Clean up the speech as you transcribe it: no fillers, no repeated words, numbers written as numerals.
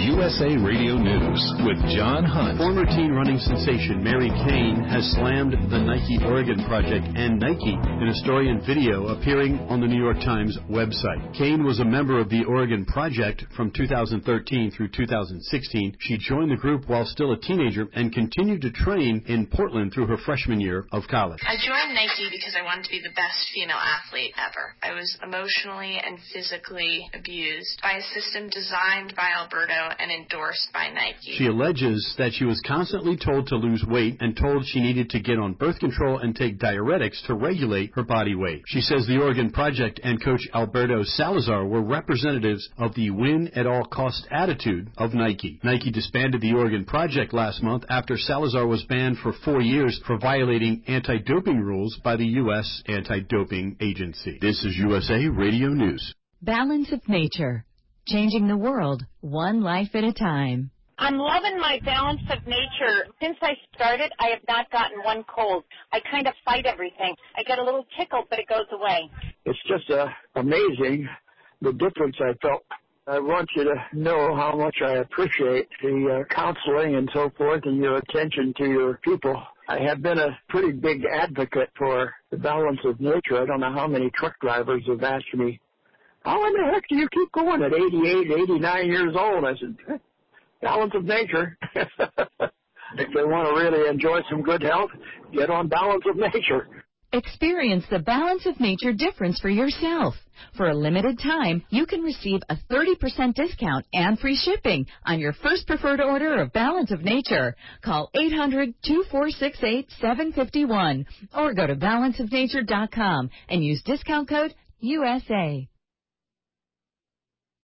USA Radio News with John Hunt. Former teen running sensation Mary Cain has slammed the Nike Oregon Project and Nike in a story and video appearing on the New York Times website. Cain was a member of the Oregon Project from 2013 through 2016. She joined the group while still a teenager and continued to train in Portland through her freshman year of college. I joined Nike because I wanted to be the best female athlete ever. I was emotionally and physically abused by a system designed by Alberto and endorsed by Nike. She alleges that she was constantly told to lose weight and told she needed to get on birth control and take diuretics to regulate her body weight. She says the Oregon Project and coach Alberto Salazar were representatives of the win-at-all-cost attitude of Nike. Nike disbanded the Oregon Project last month after Salazar was banned for 4 years for violating anti-doping rules by the U.S. Anti-Doping Agency. This is USA Radio News. Balance of Nature. Changing the world, one life at a time. I'm loving my Balance of Nature. Since I started, I have not gotten one cold. I kind of fight everything. I get a little tickle, but it goes away. It's just amazing the difference I felt. I want you to know how much I appreciate the counseling and so forth and your attention to your people. I have been a pretty big advocate for the Balance of Nature. I don't know how many truck drivers have asked me, how in the heck do you keep going at 88, 89 years old? I said, Balance of Nature. If they want to really enjoy some good health, get on Balance of Nature. Experience the Balance of Nature difference for yourself. For a limited time, you can receive a 30% discount and free shipping on your first preferred order of Balance of Nature. Call 800-2468-751 or go to balanceofnature.com and use discount code USA.